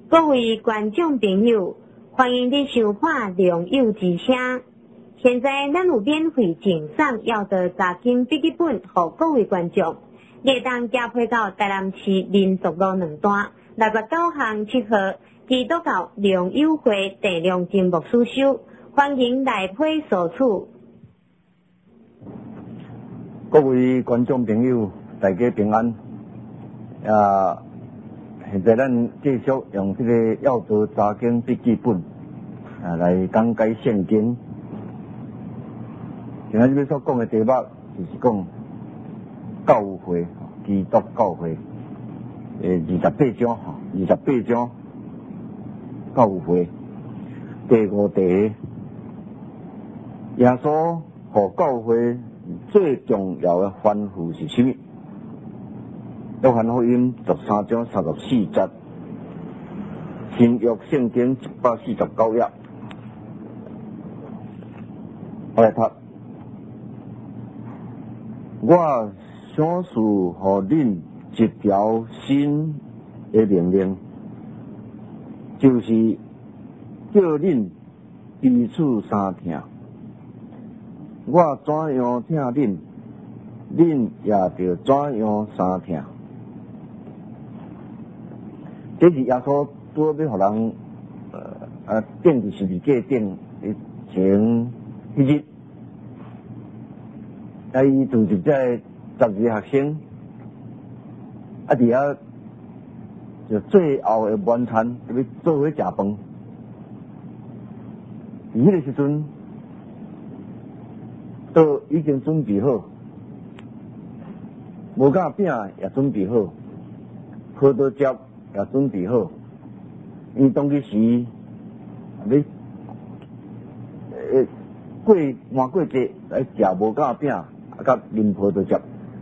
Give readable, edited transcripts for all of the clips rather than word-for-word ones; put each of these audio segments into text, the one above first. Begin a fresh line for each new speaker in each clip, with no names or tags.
各位观众朋友，欢迎你收看良友之声。现在咱有免费赠送要的查经笔记本，给各位观众。你当加配到台南市民族路2段689巷7号基督教良友会第2间牧师收，欢迎来配索取。
各位观众朋友，大家平安。现在咱继续用这个要道查经笔记本来讲解圣经。今仔日要所讲的题目就是讲教会，基督教会28章，28章教会第5题，耶稣和教会最重要的吩咐是什么？约翰福音13章34节，新约圣经149页。我来读。我想赐予恁一条新的命令，就是叫恁彼此相听。我怎样听恁，恁也着怎样相听。这是耶稣拄要互人定伫十字架顶前迄日，伊召集这12个学生，伫遐就最后的晚餐，要做伙食饭。伫迄个时阵，都已经准备好，无甲饼也准备好，葡萄汁也准备好。因为当其时要过节来食无甲饼，甲啉葡萄汁。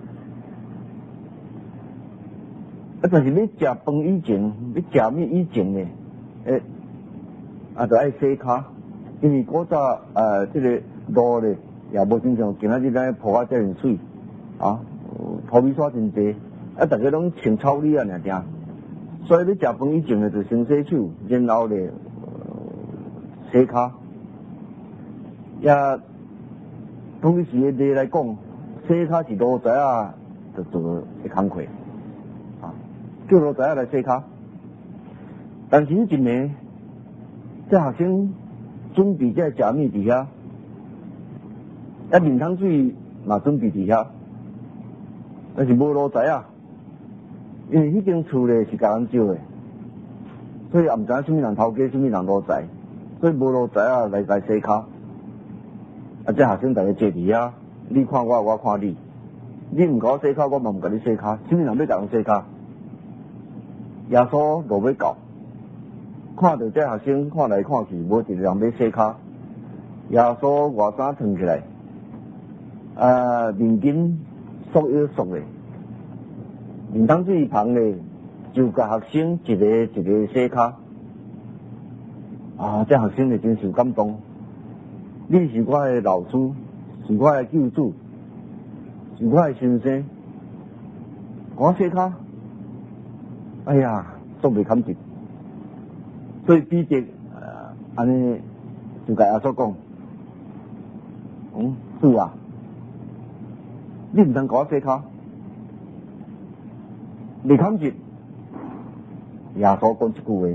但是要食饭以前，要食物以前呢，就爱洗骹，因为古早这个路咧也无亲像今仔日咱铺啊遮尔水铺米刷真济，大家拢穿草履啊尔定，所以要食饭以前呢，就先洗手，然后咧洗骹。也当其时的例来讲，洗骹是奴才啊，就做的工课叫奴才来洗骹。但是迄阵呢，这学生准备这食物伫遐，面汤水嘛准备伫遐，但是无奴才啊，因为迄间厝咧是甲人招的，所以也毋知什么人头家，什么人奴才，所以无奴才啊来洗骹。这学生大家坐伫遐，你看我，我看你，你毋甲我洗骹，我嘛毋甲你洗骹，什么人要甲人洗骹？耶稣落要到，看到这学生看来看去，无一个人要洗骹。耶稣外衫脱起来，面巾缩腰缩咧，面汤水旁咧，就甲学生一个一个洗骹。这学生就真受感动。你是我的老师，是我的救主，是我的先生，我洗骹，哎呀，足袂堪得。所以彼得安尼就甲耶稣讲，主啊，你毋通甲我洗骹，袂堪得。耶稣讲一句话，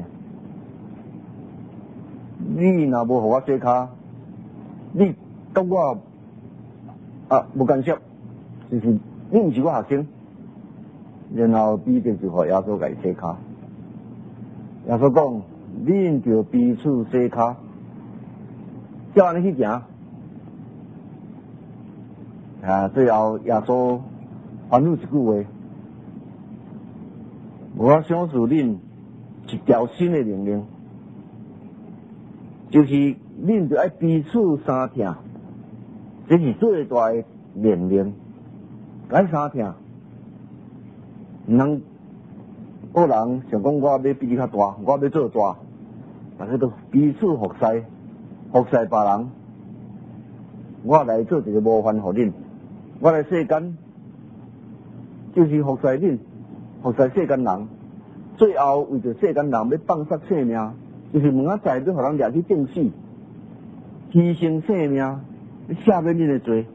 你若无互我洗骹，你甲我无干涉，就是你毋是我学生。然后彼得就互耶稣甲伊洗骹。耶稣讲，恁着彼此洗骹，照安尼去行。最后耶稣吩咐一句话：我想赐恁一条新的命令，就是恁着爱彼此相听，这是最大的命令。爱相听，毋通个人想讲我要比你较大，我要做大，大家都彼此服侍别人。我来做一个模范互恁，我来世间就是服侍恁，服侍世间人。 最后为着世间人要放杀性命，就是门仔载要互人掠去钉死，牺牲性命，要赦免你的罪。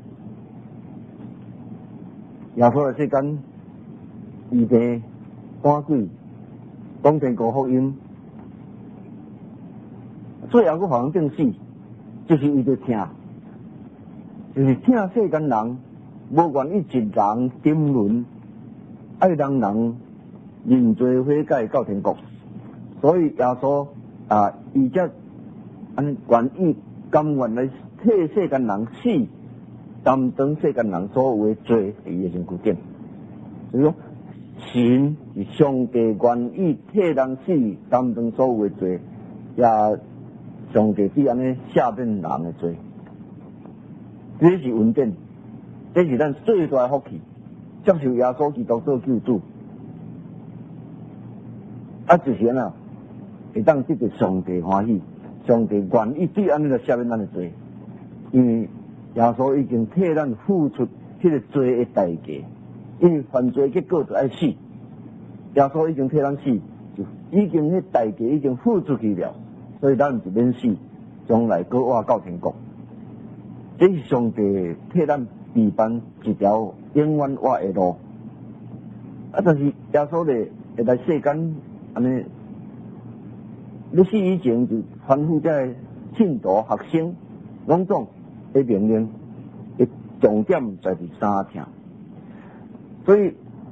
耶稣来世间，医病赶鬼，讲天国福音，最后佫互人钉死，就是为着疼，就是疼世间人，无愿意一人沉沦，爱人人认罪悔改到天国。所以耶稣伊才愿意甘愿来替世间人死，担当世间人所有的罪在伊的身躯顶。所以说，神是上帝愿意替人死，担当所有的罪，也上帝必安尼赦免人的罪。这是恩典，这是咱最大的福气，接受耶稣基督做救主。就是安那会当得到上帝欢喜，上帝愿意对安尼来赦免咱的罪，因为耶稣已经替咱付出迄个罪的代价，因为犯罪结果就爱死，耶稣已经替咱死，就已经迄代价已经付出去了，所以咱就免死，将来搁活到天国。这是上帝替咱备办一条永远活的路。但是耶稣咧会来世间。安尼，历史以前就吩咐这信徒学生，拢总的命令，的重点在第三条。所以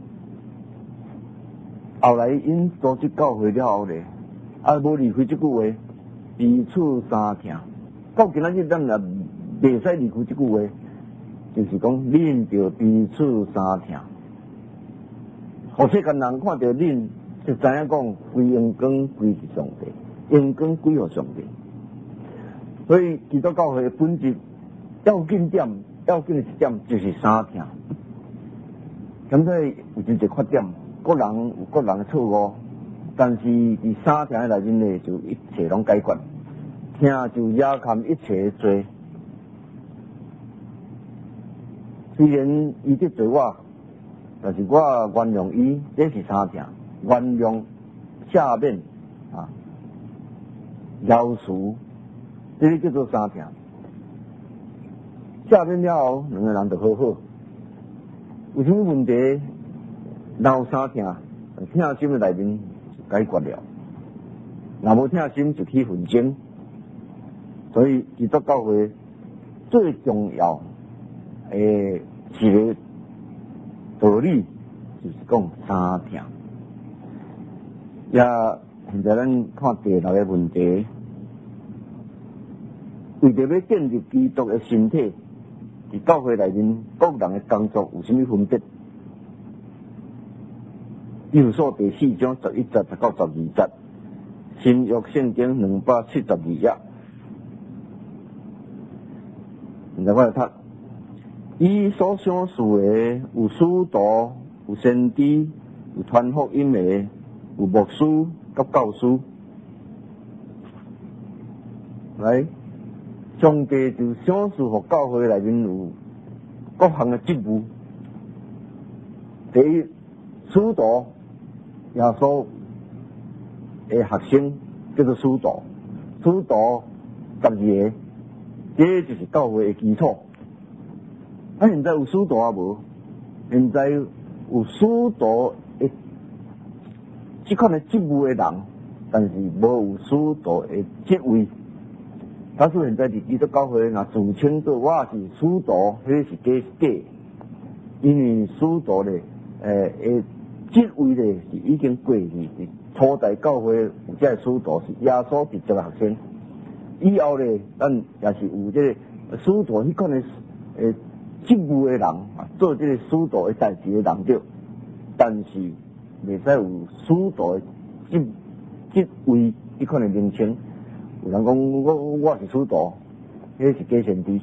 后来因组织教会了后咧，无离开这句话，彼此相听。到今仔日咱也袂使离开这句话，就是讲恁着彼此相听。互世间人看到恁。就知影讲，归荣光归是上帝，荣光归互上帝。所以基督教会的本质要紧的一点就是三听。咁所以有真侪缺点，各人有各人的错误，但是伫三听的内面呢，就一切拢解决。听就压砍一切的罪。虽然伊得罪我，但是我原谅伊，这是三听。原谅、赦免、饶恕，这个叫做三听。赦免了后，两个人就和好。有什么问题，闹三听，听心的内面就解决了。若无听心，就起纷争。所以基督教会最重要一个道理，就是讲三听。也现在咱看第六个问题，为着要建立基督的身体，伫教会内面各人的工作有什么分别？以弗所第4章11节到12节，新约圣经272页。现在我来读，伊所想事的有使徒，有先知，有传福音的。有牧师甲教师，来，上帝就赏赐互教会内面有各项的职务。第一，使徒，耶稣的学生叫做使徒，使徒12个，这就是教会的基础。现在有使徒啊无？现在有使徒的。这款的职务的人，但是无有使徒的职位。假使现在伫基督教会，若自称做我是使徒，迄是假，因为使徒咧，职位咧是已经过去，是初代教会有这个使徒是耶稣直接的学生。以后咧，咱也是有这个使徒迄款的职务的人，做这个使徒的代志的人着，但是。袂使有使徒的职位，迄款的名称。有人讲我是使徒，迄是假先知。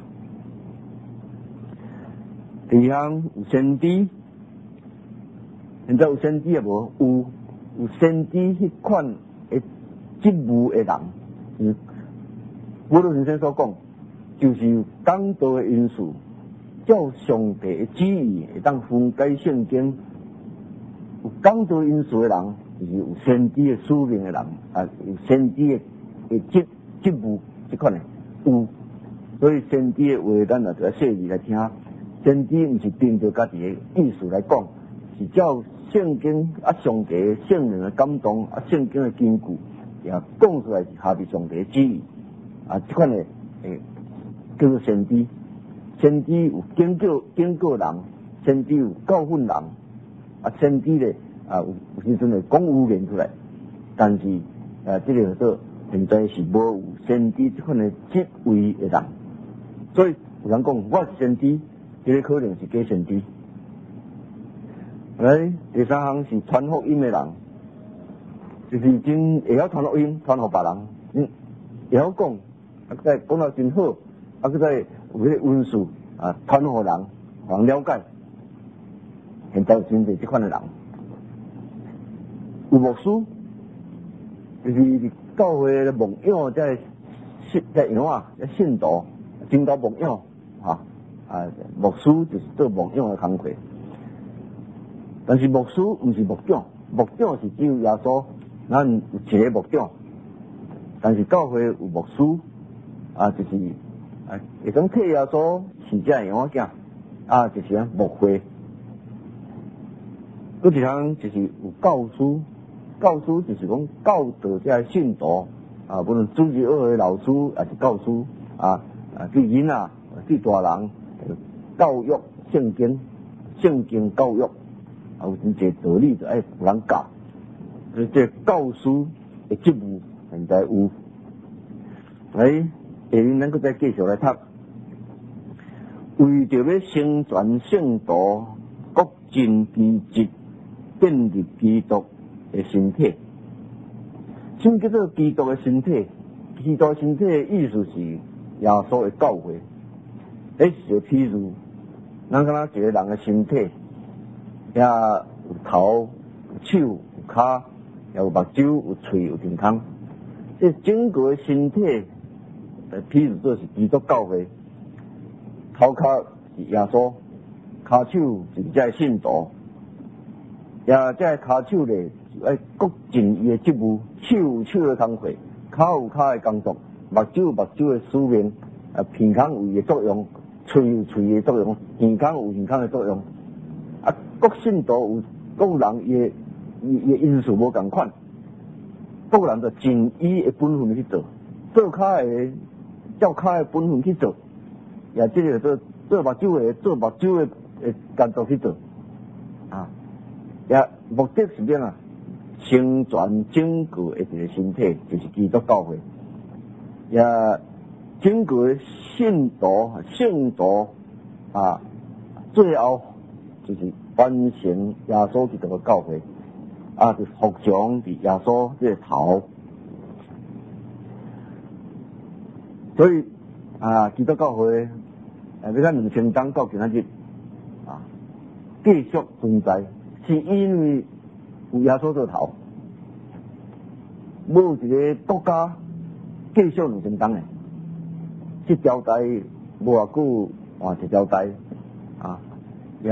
第二项有先知，现在有先知也无？有先知迄款的职务的人，保罗先生所讲，就是有讲道的因素，照上帝的旨意，会当分解圣经。有讲道因素的人， 就是有先知的使命的人，有先知的职务这款的有，所以先知的话，咱也就要细致来听。先知不是凭着家己的意思来讲，是照圣经上帝的圣灵的感动圣经的根据，也讲出来是下边上帝的旨意这款的叫做先知。先知有警告人，先知有教训人先知咧有时阵会讲预言出来，但是这个做现在是无有先知这款的职位的人，所以有人讲我是先知，这个可能是假先知。来，第三项是传福音的人，就是真会晓传福音，传给别人，会晓讲，再讲到真好，再有迄个文字传给人，互人了解。现在有真侪这款的人，有牧师，就是教会的牧养在养在信徒，真教牧养牧师就是做牧养的工作。但是牧师不是牧长，牧长是只有耶稣，咱有一个牧长。但是教会有牧师就是会当替耶稣是这样仔就是牧会。搁一项就是有教师，教师就是讲教导这信徒无论主日学的老师还是教师对囡仔对大人教育圣经教育有真侪道理就爱有人教，所以这教师的职务现在有。下面咱搁再继续来读，为着要成全圣徒，各尽其职，建立基督的身体。什么叫做基督的身体？基督身体的意思是耶稣的教会。是个譬如，咱敢若一个人的身体，也有头、有手、有骹，也有目睭、有喙、有健康。这整个的身体，譬如说是基督教会，头壳是耶稣，骹手就是这信徒。也这骹手咧，就要各尽伊的职务，手有手的工作，骹有骹的工作，目睭有目睭的使命，鼻孔有伊的作用，喙有喙的作用，耳孔有耳孔的作用。各信徒有各人伊的因素无共款，各人就尽伊的本分去做，做骹的照骹的本分去做，也这个做目睭的做目睭的工作去做也目的是咩成全整个的一个身体，就是基督教会。也整个信徒圣徒最后就是完成耶稣基督的教会就服从伫耶稣这个头。所以基督教会要咱2000年到今仔日继续存在。是因为有耶稣做头，无一个国家继续2000年的，这条带无偌久换一条带也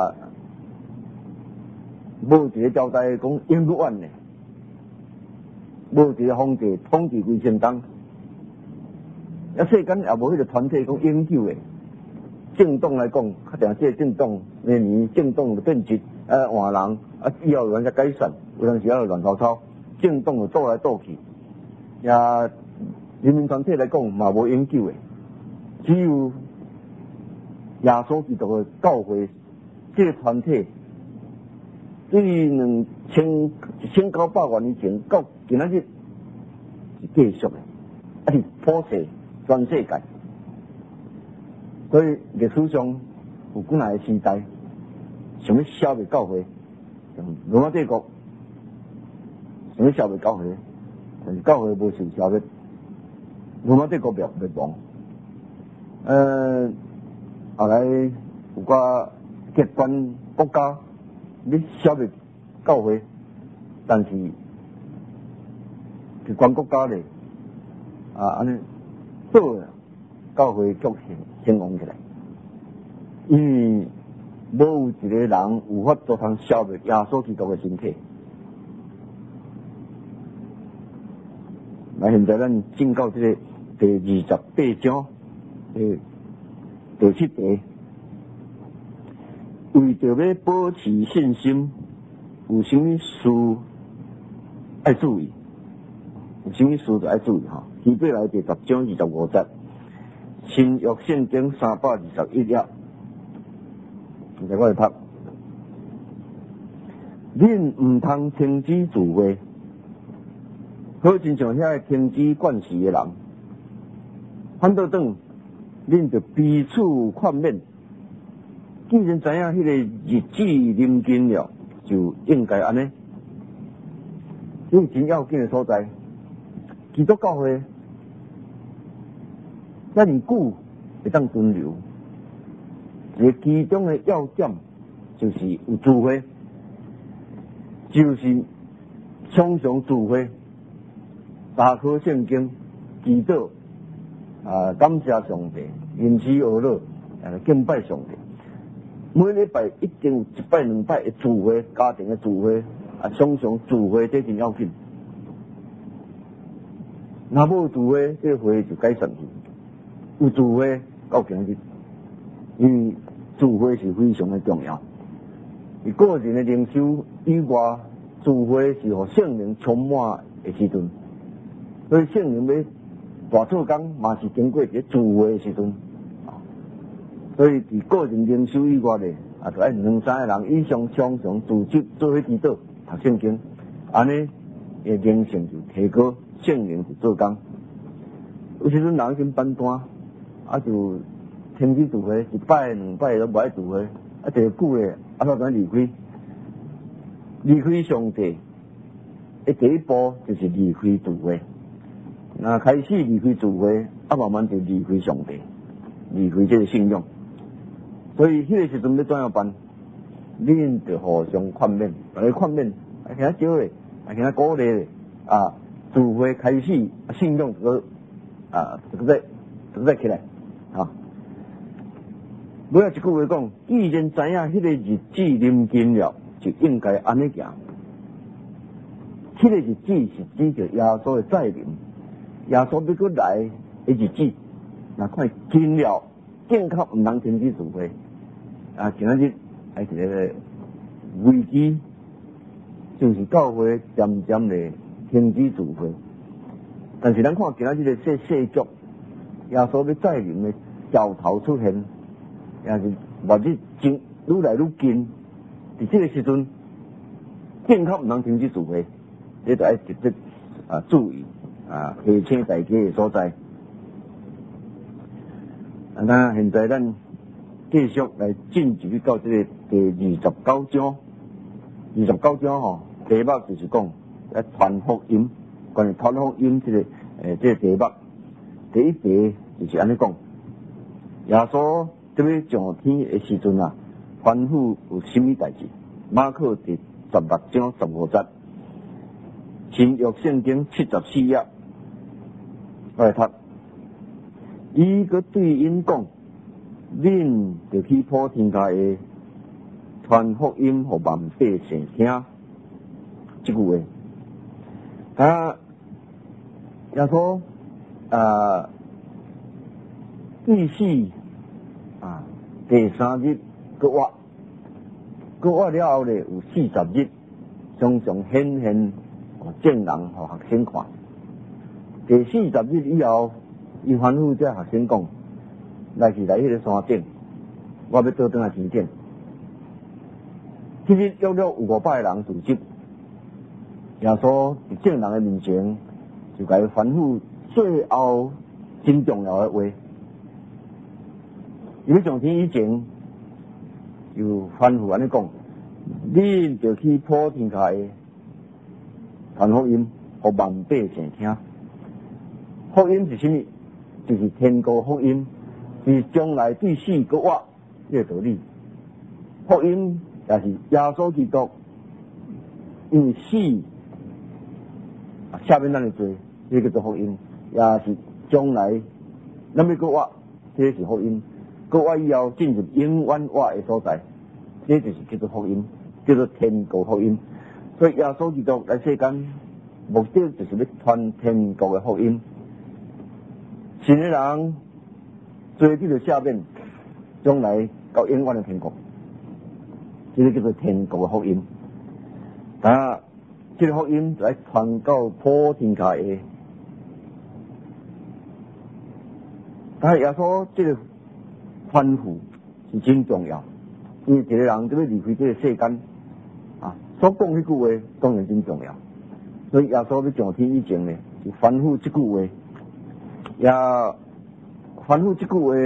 无一个条带讲永不完的，无一个皇帝统治几千年，世间也无迄个团体讲永久的。政党来讲，确定这个政党每年政党就变质换人以后有人才改善，有阵时也乱糟糟，政党就斗来斗去。也人民团体来讲嘛无永久的，只有耶稣基督的教会这个团体，对于1900年以前到今仔日是继续的，是普世全世界。所以历史上有几哪个时代想要消灭教会，罗马帝国想要消灭教会，但是教会无受消灭，罗马帝国灭亡。后来有个极端国家要消灭教会，但是极端国家咧安尼做教会却兴旺起来，因为无有一个人有法度通消灭耶稣基督的身体。 现在咱进到这个第28章第7题，为着要保持信心，有什么事爱注意？有什么事就爱注意哈？希伯来第10章25节，新约圣经321页，现在我来读。恁唔通停止聚会，好亲像遐停止惯事的人，反倒等恁就彼此劝勉。既然知影迄个日子临近了，就应该安尼。这是真要紧的所在。基督教会遮尼久会当存留，一个其中的要点就是有聚会。就是常常聚会，查考圣经，祈祷，感谢上帝，因此而乐，敬拜上帝。每礼拜一定有1摆2摆的聚会，家庭的聚会，常常聚会，这真要紧。若无聚会，这会就改善去。有聚会到今日，因为聚会是非常的重要。伊个人的灵修以外，聚会是互圣灵充满的时阵，所以圣灵要大做工，嘛是经过一个聚会的时阵。所以伫个人灵修以外咧，就爱2、3个人以上常常组织做伙祈祷、读圣经，安尼的灵性就提高，圣灵就做工。有时阵人已经搬单，就停止聚会，1摆2摆都无爱聚会，第久咧，怎离开？离开上帝的第一步就是离开聚会。那开始离开聚会，慢慢就离开上帝，离开这个信仰。所以迄个时阵要怎样办？恁就互相劝勉，劝勉，给他教咧，给他鼓励咧。聚会开始，信仰就再起来。尾仔一句话讲，既然知影迄个日子临近了，就应该安尼行。迄个日子是指着耶稣的再临，耶稣要过来的日子。那看近了，更较唔通停止聚会。今仔日还是个危机，就是教会渐渐的停止聚会。但是咱看今仔日的世局，耶稣要再临的兆头出现。也是日子真愈来愈近，伫这个时阵，更较唔通停止聚会，你就要值得注意提醒大家的所在。那现在咱继续来进入到这个第29章。29章题目就是讲传福音，关于传福音这个这个题目，第一题就是安尼讲，耶稣这边上天的时阵吩咐有什么代志？马可第16章15节，新约圣经74页，我来读。伊个对因讲，恁就去普天下的传福音，互万百姓听。这句话，耶稣第4。第3日搁活了后咧，有40日，常常显现证人互学生看。第40日以后，伊吩咐这学生讲，来迄个山顶，我要倒转来天顶。其实约有500个人聚集，耶稣伫证人的面前，就甲伊吩咐最后真重要的话。因为上天以前就吩咐安尼讲，恁就去普天下的传福音，互万百姓听。福音是什么？就是天国福音，是将来对死搁活这个道理。福音也是耶稣基督，因为死下面咱的罪，这个叫做福音，也是将来咱要搁活，这是福音。搁活以后进入永远活的所在，这就是叫做福音，叫做天国福音。所以耶稣基督来世间目的就是要传天国的福音。信的人做这个下面，将来到永远的天国，这个叫做天国的福音。啊，这个福音来传到普天下的。但耶稣这个吩咐是真重要，因为一个人就要离开这个世间啊，所讲迄句话当然真重要。所以耶稣要上天以前呢，就吩咐这句话，也吩咐这句话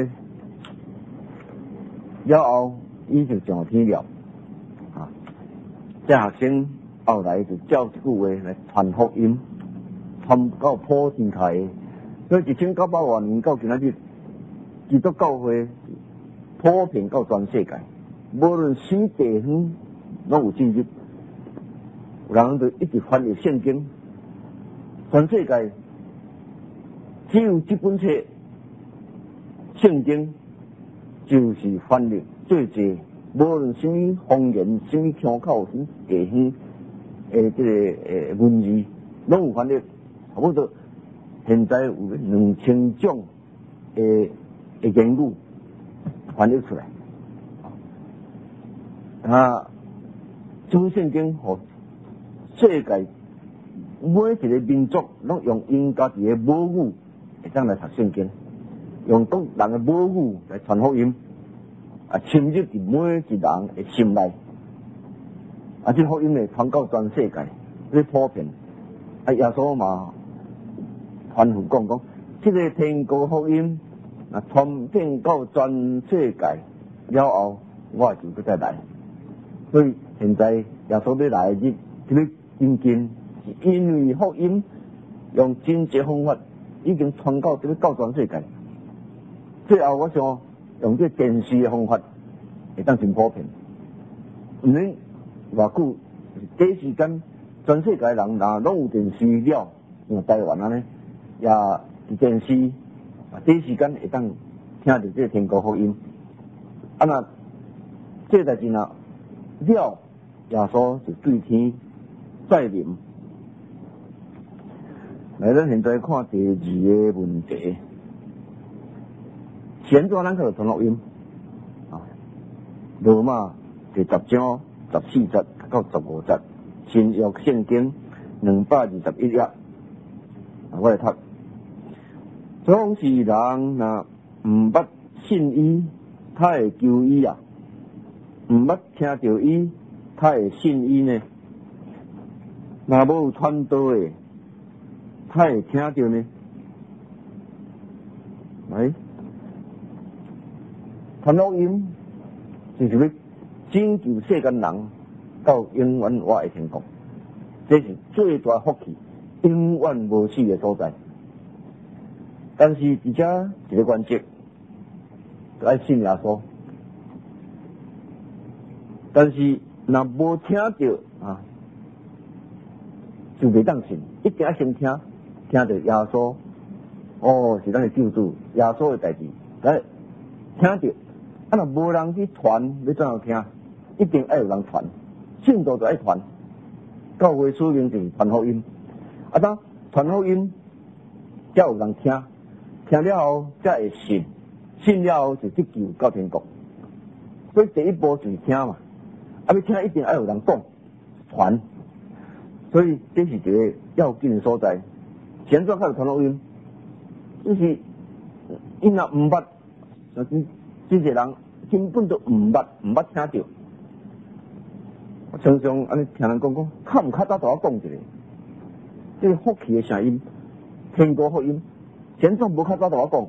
了后，伊就上天了啊。这学生后来就照这句话来传福音，传到普天下的。所以1900多年到今仔日，基督教会普遍到全世界，无论什地方拢有进入。有人就一直翻译圣经，全世界只有这本册圣经就是翻译最济，无论什么方言、什么腔口、什么地方这个文字，拢有翻译。差不多现在有2000种的言语翻译出来。啊，这本圣经和世界每一个民族拢用因家己的母语会当来读圣经，用各人的母语来传福音，啊，深入伫每一人的心内，啊，这福音会传到全世界，这普遍。啊，耶稣嘛吩咐讲，这个天国福音啊，传遍到全世界了后，我就不再来。所以现在耶稣要来的这个真近，是因为福音用真实方法已经传到这个到全世界。最后我想用这电视的方法会当真普遍，唔免偌久，第一时间全世界人若拢有电视了，像台湾安尼，也伫电视第一时间会当听到这个天国福音。啊那这代志若了，耶稣就对天再临。来，咱现在看第2个问题，现在咱就传福音啊，罗马第10章14节到15节，新约圣经221页，我来读。总是人若唔捌信伊，他会求伊啊；唔捌听到伊，他会信伊呢？若无有传道的，他会听到呢？来，传福音就是要拯救世间人到永远活的天国，这是最大福气，永远无死的所在。但是伫遮一个原则，要信耶稣。但是若无听到啊，就袂当信，一定要先听到耶稣，哦，是咱的救主，耶稣的代志，来听到。啊，若无人去传，要怎样听？一定要有人传，信徒就爱传。教会使命就是传福音，啊，当传福音，才有人听，听了后才会信，信了后就得救到天国。所以第一步就是听嘛，啊，要听一定要有人讲传，所以这是一个要紧的所在。现在开始传福音，就是因若唔捌，这些人根本都唔捌听到。我常常安尼听人讲，较唔较早同我讲一下，这个福气的声音，天国福音，现在无较早同我讲，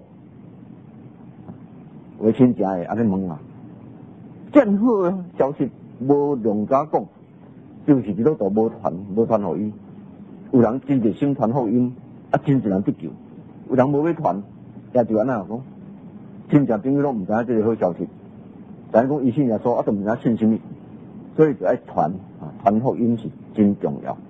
有亲戚的安尼问啊，真好的消息无量早讲，就是基督徒无传互伊。有人真热心传福音，啊，真侪人得救；有人无要传，也就安那讲。亲戚朋友拢唔知影这个好消息，但是讲伊信耶稣，啊，都唔知影信什么，所以就爱传啊，传福音是真重要。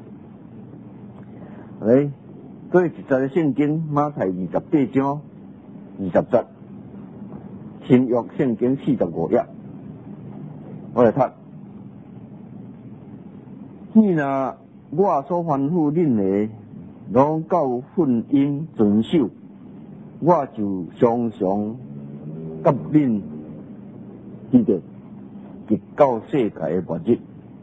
来，所以在圣经马太28章20节，新约圣经45页，我来读。你若我所吩咐恁的，拢照训因遵守，我就常常甲恁记得，直到世界的末日。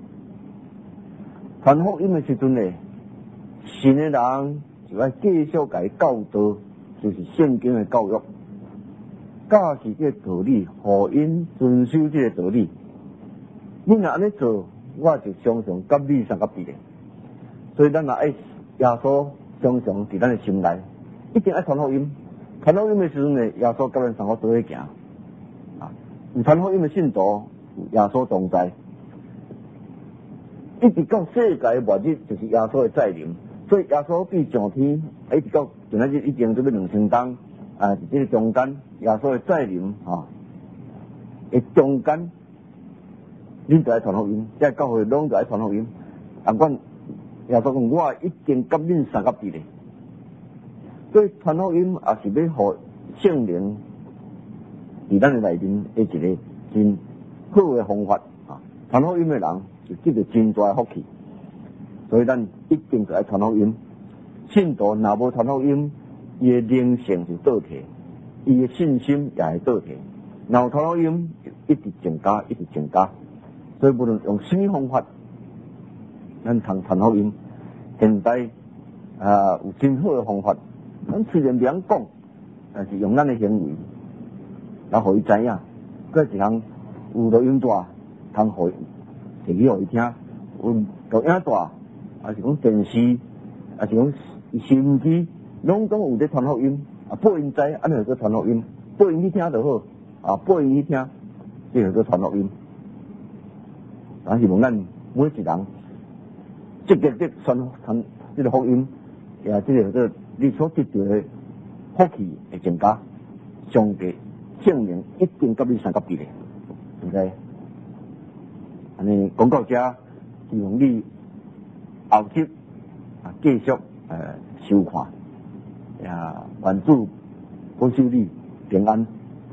传福音的时阵呢，信的人就要继续甲伊教导，就是圣经的教育，教示这个道理，互因遵守这个道理。你若安尼做，我就常常甲你相甲别的。所以咱若爱耶稣常常伫咱的心内，一定爱传福音。传福音的时阵呢，耶稣甲咱三个做伙行。有传福音的信徒，耶稣同在。一直到世界的末日，就是耶稣的再临。所以耶稣对上天，一直到今仔日已经做要2000冬，伫这个中间，耶稣的再临的中间，恁就爱传福音，这教会拢就爱传福音。阮耶稣讲，我已经甲恁相甲别的。所以传福音也是要互圣灵伫咱的内面的一个真好的方法。传福音的人就得到真大的福气。所以咱一定就爱传福音。信徒若无传福音，伊的灵性就倒退，伊的信心也会倒退。然后传福音一直增加，一直增加。所以无论用什么方法，咱通传福音。现在有真好的方法，咱虽然袂晓讲，但是用咱的行为，来互伊知影。佫一项有录音带，通互摕去互伊听。有录影带，还是讲电视，还是讲收音机，拢总有在传福音。报因知，安尼就做传福音。报因去听就好，报因去听，这就做传福音。希望咱每一人积极地传这个福音，也这个你所得到的福气会增加。上帝圣灵一定甲你相甲别的，对不对？安尼讲到这，希望你后集继续收看，愿主保守你平安。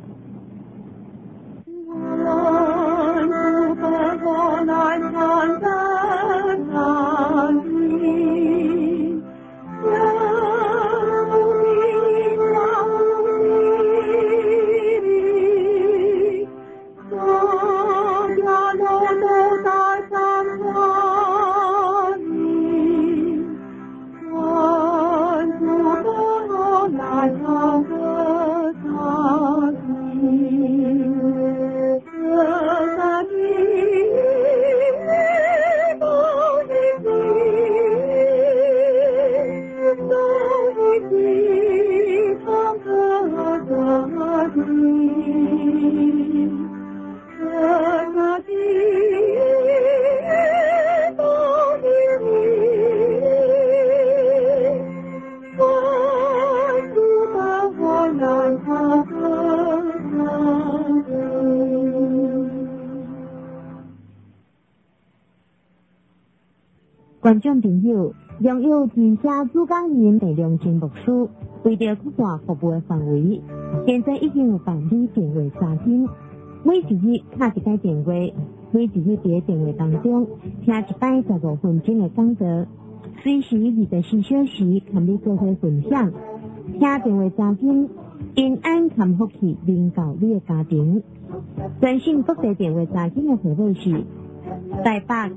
观众朋友，良友之声主讲人陈良清牧师，为了扩大服务的范围，现在已经有办理电话查询。每一日打一个电话，每一日在电话当中听一摆15分钟的讲座，随时24小时跟你做伙分享。听电话查询，平安和福气领导你的家庭。专线国际电话查询的号码是台北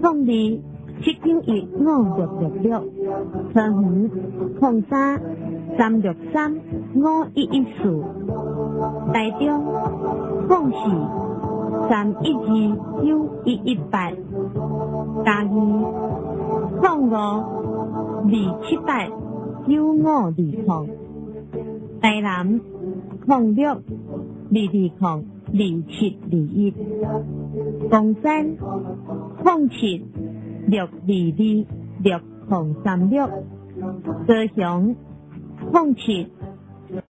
02-791-5666，桃园03-363-5114，台中04-312-9118，嘉义05-278-9520，台南06-220-2721，凤山07-622-6036，高雄07-222-6036。